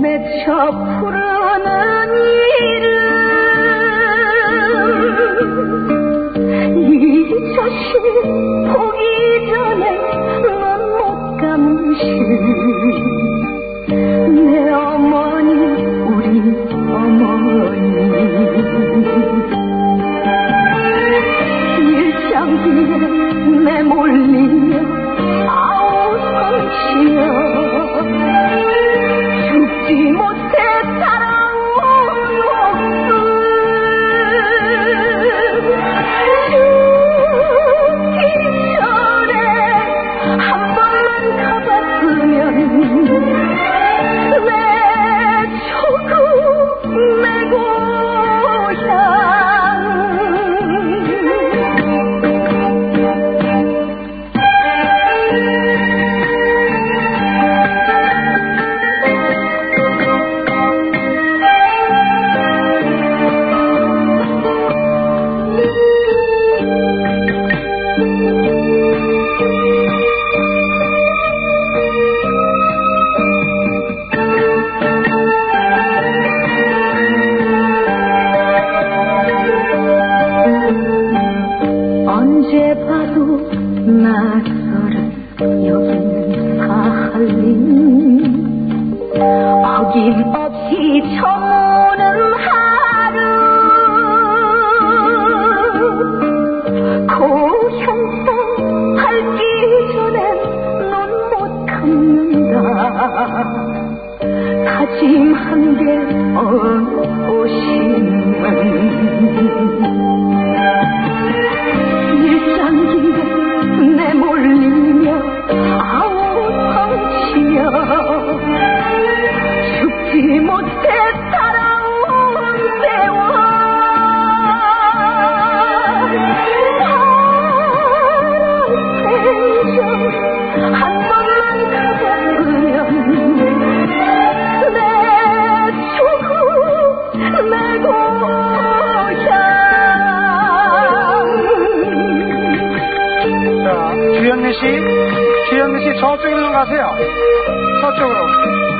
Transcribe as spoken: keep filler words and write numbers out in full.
맺혀 푸르는 이름 이 자식 보기 전에 눈 못 감으신 내 어머니 우리 어머니 일장기에 내몰리며 아우성치며 죽지 못해 살아온 목숨 죽기 전에 한 번만 가봤으면 내 조국 내 고향 언제 봐도 낯설은 여기는 사할린 어김없이 저무는 하루 고향 땅 밟기 전엔 눈 못 감는다 다짐한 게 어오심은 일장기에 내몰리며 아우성치며 죽지 못해 살아온 세월 살아생전 한 번만 가봤으면 내 조국 내 고향 주현미 씨, 주현미 씨 저쪽으로 가세요. 저쪽으로.